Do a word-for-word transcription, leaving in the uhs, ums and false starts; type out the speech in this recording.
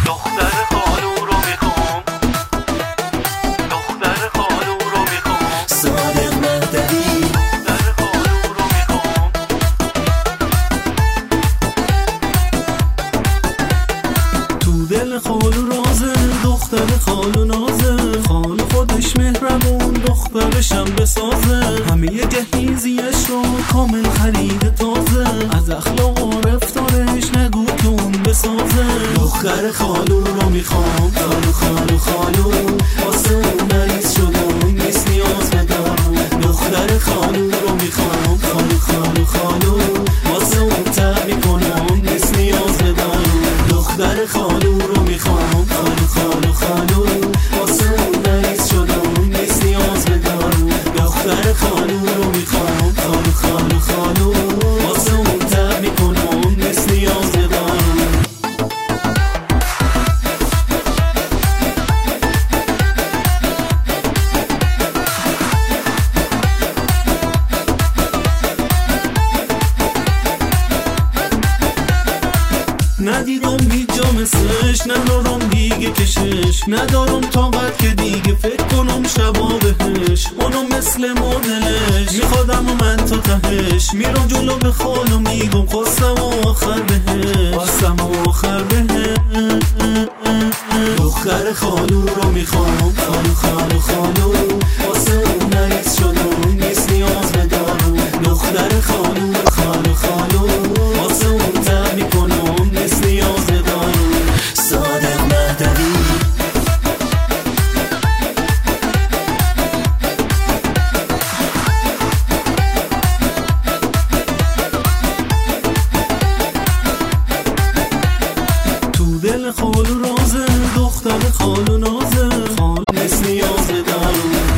دختر خالو رو میخوام، دختر خالو رو میخوام، صادق مهدوی دختر خالو رو میخوام. تو دل خالو رازه، دختر خالو نازه، خالو خودش مهربون، دخترشم بسازه، همه جهیزیش رو کامل خرید تازه، از اخلاق و رفتارش نگو که اون بسازه. دختر خالو رو میخوام، خالو خالو خالو واسه اون مریض شدم، نیست نیاز به دارو. دختر خالو رو میخوام، خالو خالو خالو واسه اون تب میکنم، نیست نیاز به دارو. دختر خالو رو میخوام، خالو خالو خالو واسه اون مریض شدم، نیست نیاز به دارو. دختر خالو رو میخوام، خالو خالو خالو واسه اون تب میکنم، نیست نیاز به دارو. ندیدم هیچ جا مثلش، ندارم دیگه کشش، ندارم طاقت که دیگه فکر کنم شبا بهش. اونو مثل مدلش میخوادم و من تا تهش، میرم جلو به خالو میگم خواستم و آخر بهش، خواستم و آخر بهش. دختر خالو رو میخوام، خالو خالو خالو واسه اون مریض شدم، نیست نیاز به دارو. دختر خالو خالو خالو واسه اون تب میکنم، نیست نیاز به دارو. صادق مهدوی تو دل خالو رازه، دختر خالو نازه،